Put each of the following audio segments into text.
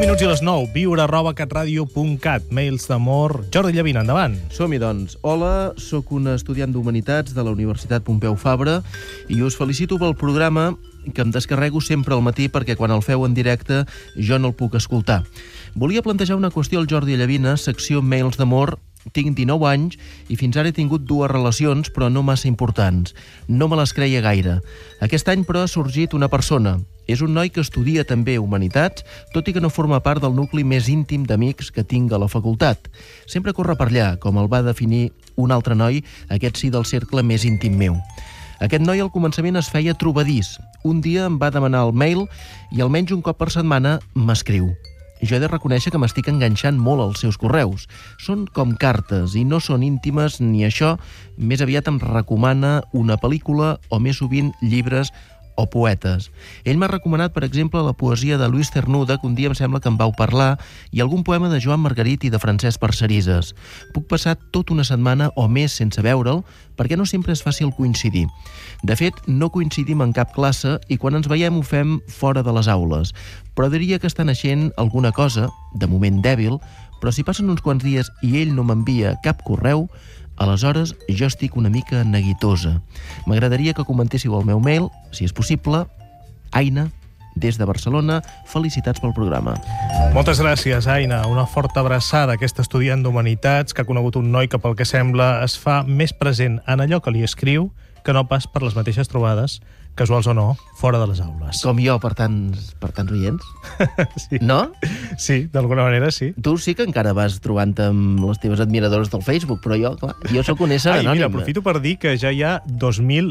minuts i les 9. viure@catradio.cat. Mails d'amor. Jordi Llavina, endavant. Som-hi, doncs. Hola, sóc un estudiant d'Humanitats de la Universitat Pompeu Fabra i us felicito pel programa que em descarrego sempre al matí perquè quan el feu en directe jo no el puc escoltar. Volia plantejar una qüestió al Jordi Llavina, secció Mails d'amor. Tinc 19 anys i fins ara he tingut 2 relacions, però no massa importants. No me les creia gaire. Aquest any, però, ha sorgit una persona. És un noi que estudia també Humanitats, tot i que no forma part del nucli més íntim d'amics que tinc a la facultat. Sempre corre per allà, com el va definir un altre noi, aquest sí del cercle més íntim meu. Aquest noi al començament es feia trobadís. Un dia em va demanar el mail i almenys un cop per setmana m'escriu. Jo he de reconèixer que m'estic enganxant molt als seus correus. Són com cartes i no són íntimes ni això. Més aviat em recomana una pel·lícula o més sovint llibres o poetes. Ell m'ha recomanat, per exemple, la poesia de Luis Cernuda, que un dia em sembla que em vau parlar, i algun poema de Joan Margarit i de Francesc Parcerisas. Puc passar tota una setmana o més sense veure'l, perquè no sempre és fàcil coincidir. De fet, no coincidim en cap classe i quan ens veiem ho fem fora de les aules. Però diria que està naixent alguna cosa, de moment dèbil, però si passen uns quants dies i ell no m'envia cap correu, aleshores jo estic una mica neguitosa. M'agradaria que comentéssiu el meu mail, si és possible. Aina, des de Barcelona, felicitats pel programa. Moltes gràcies, Aina. Una forta abraçada a aquest estudiant d'Humanitats que ha conegut un noi que, pel que sembla, es fa més present en allò que li escriu que no pas per les mateixes trobades, casuals o no, fora de les aules. Com jo, per tants oients? Sí. No? Sí, d'alguna manera sí. Tu sí que encara vas trobant amb les teves admiradores del Facebook, però jo, clar, jo sóc un ésser anònim. Mira, aprofito per dir que ja hi ha 2.000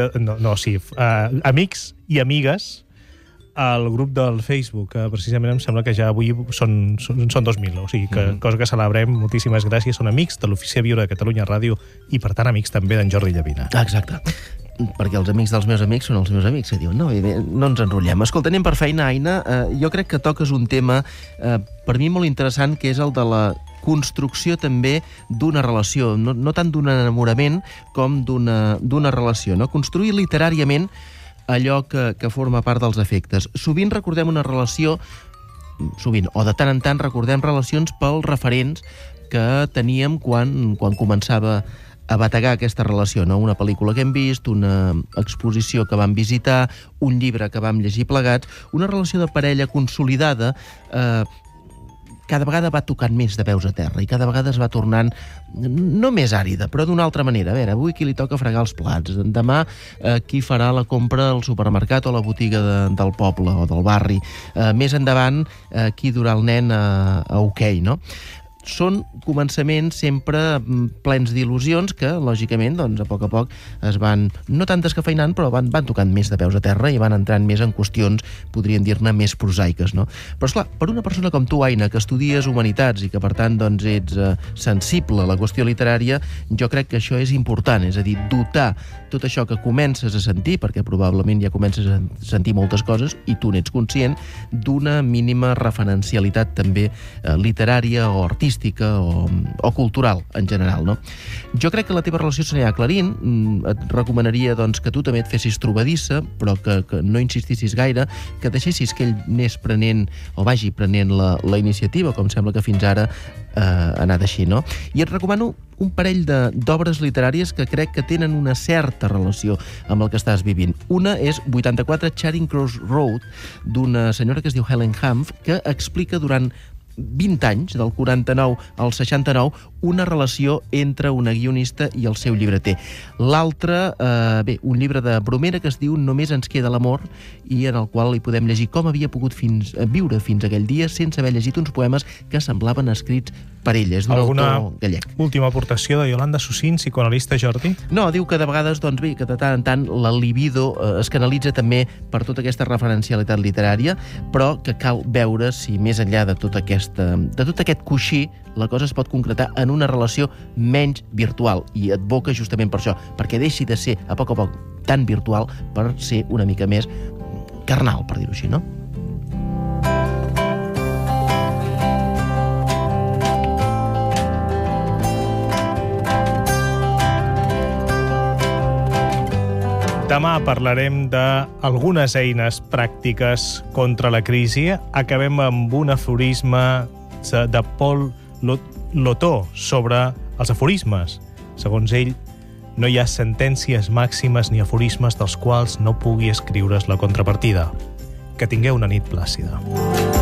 amics i amigues al grup del Facebook, que precisament em sembla que ja avui són 2.000, o sigui, cosa que celebrem. Moltíssimes gràcies. Són amics de l'Oficina Viure de Catalunya Ràdio i, per tant, amics també d'en Jordi Llavina. Exacte. Perquè els amics dels meus amics són els meus amics, que diuen, no ens enrotllem. Escolta, anem per feina, Aina. Jo crec que toques un tema, per mi molt interessant, que és el de la construcció també d'una relació, no tant d'un enamorament com d'una relació, no? Construir literàriament allò que forma part dels afectes. Sovint recordem una relació, o de tant en tant recordem relacions pels referents que teníem quan començava a bategar aquesta relació, no? Una pel·lícula que hem vist, una exposició que vam visitar, un llibre que vam llegir plegats, una relació de parella consolidada cada vegada va tocant més de peus a terra i cada vegada es va tornant no més àrida, però d'una altra manera. A veure, avui qui li toca fregar els plats, demà qui farà la compra al supermercat o a la botiga del poble o del barri, més endavant qui durà el nen a hoquei, no? Són començaments sempre plens d'il·lusions que, lògicament, doncs, a poc es van, no tant descafeinant, però van tocant més de peus a terra i van entrant més en qüestions, podríem dir-ne, més prosaiques, no? Però, esclar, per una persona com tu, Aina, que estudies Humanitats i que, per tant, doncs, ets sensible a la qüestió literària, jo crec que això és important, és a dir, dotar tot això que comences a sentir, perquè probablement ja comences a sentir moltes coses i tu n'ets conscient, d'una mínima referencialitat també literària o artística o cultural en general, no? Jo crec que la teva relació s'anirà aclarint. Et recomanaria doncs, que tu també et fessis trobadissa, però que no insistissis gaire, que deixessis que ell anés prenent o vagi prenent la iniciativa, com sembla que fins ara ha anat així, no? I et recomano un parell d'obres literàries que crec que tenen una certa relació amb el que estàs vivint. Una és 84 Charing Cross Road, d'una senyora que es diu Helen Hanff, que explica durant 20 anys, del 49 al 69, una relació entre una guionista i el seu llibreter. L'altre, un llibre de Bromera que es diu Només ens queda l'amor, i en el qual hi podem llegir com havia pogut viure fins aquell dia sense haver llegit uns poemes que semblaven escrits per ella. És d'un autor gallec. Última aportació de Iolanda Susín, psicoanalista, Jordi? No, diu que de vegades, doncs bé, que de tant en tant la libido es canalitza també per tota aquesta referencialitat literària, però que cal veure si més enllà de tot aquest coixí la cosa es pot concretar en una relació menys virtual, i advoca justament per això, perquè deixi de ser a poc tan virtual per ser una mica més carnal, per dir-ho així, no? Demà parlarem d'algunes eines pràctiques contra la crisi. Acabem amb un aforisme de Paul Lotó sobre els aforismes. Segons ell, no hi ha sentències màximes ni aforismes dels quals no pugui escriure's la contrapartida. Que tingueu una nit plàcida.